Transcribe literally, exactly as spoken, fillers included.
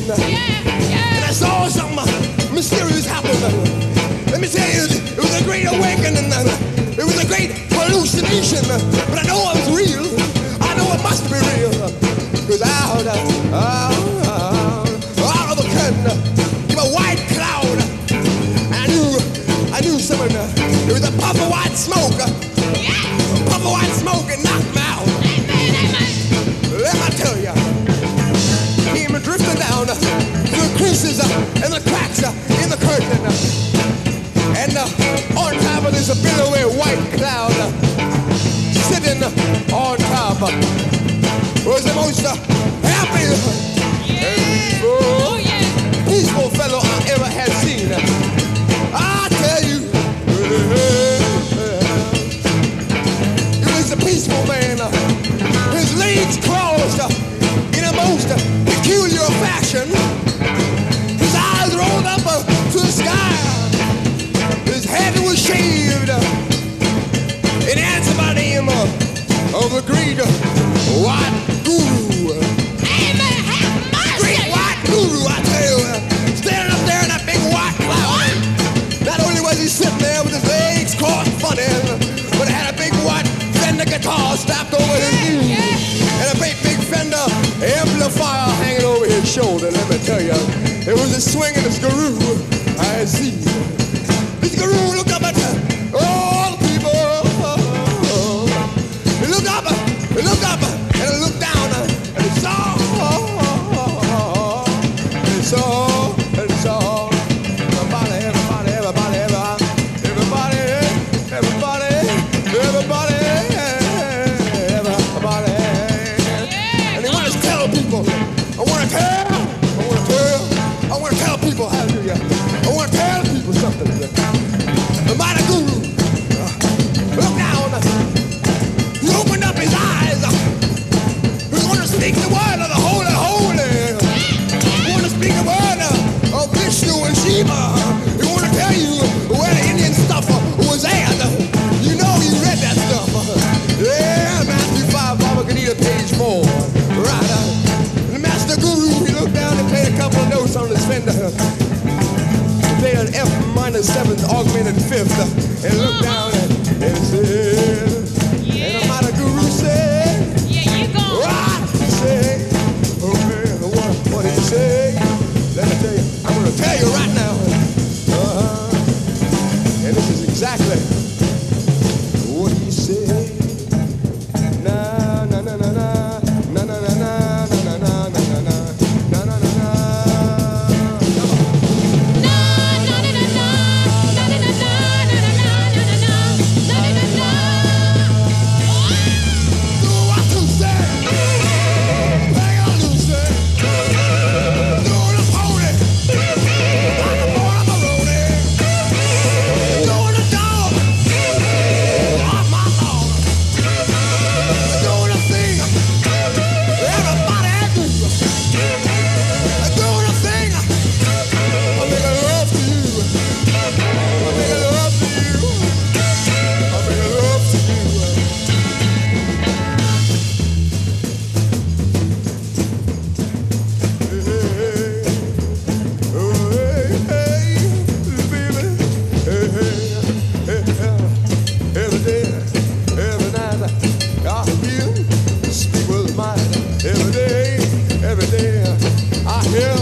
Yeah, yeah. And I saw something mysterious happen. Let me tell you, it was a great awakening. It was a great hallucination. But I know it was real. I know it must be real. Cause out, out, out of the curtain came a white cloud. I knew, I knew something. It was a puff of white smoke. A puff of white smoke and knocked me out. Let me tell you, came drifting down through the creases and the cracks in the curtain. And on top of this billowy white cloud, sitting on top was the most happy and peaceful, peaceful fellow I ever had seen. I tell you, he was a peaceful man. His legs crossed in a most peculiar fashion. His eyes rolled up to the sky. His head was shaved. And answered by the name of the great white guru. Amen. Have mercy. Great white guru, I tell you. Standing up there in that big white cloud. Not only was he sitting there with his legs crossed funny, but had a big white Fender guitar strapped over his knee. And a great big Fender amplifier hanging over his shoulder. Let me tell you, it was a swinging this guru I see. This guru looked up at all the people. He looked up, he looked up, and he looked down, and he saw, and he saw, and he saw. Everybody, everybody, everybody, everybody, everybody, everybody, everybody. And he wanted to tell people, I want to tell, I want to tell, I want to tell people, hallelujah. I want to tell people something. The mighty guru, look down, he opened up his eyes. He wanted to speak the word of the holy, holy. He wanted to speak the word of Vishnu and Shiva. He wanted to tell you where the Indian stuff was at. You know you read that stuff. Yeah, Matthew five, Baba Ganita, page four. Right. The master guru, he looked down and played a couple of notes on his Fender. He played an F minor seventh augmented fifth. And looked down and, and said, yeah. And the mighty guru said, yeah, you go. What? He said, okay, what, what did he say? Let me tell you, I'm going to tell you right now. Uh-huh. And this is exactly what he said. Na na na na na na na na na na na na na na na na na. Every day, I hear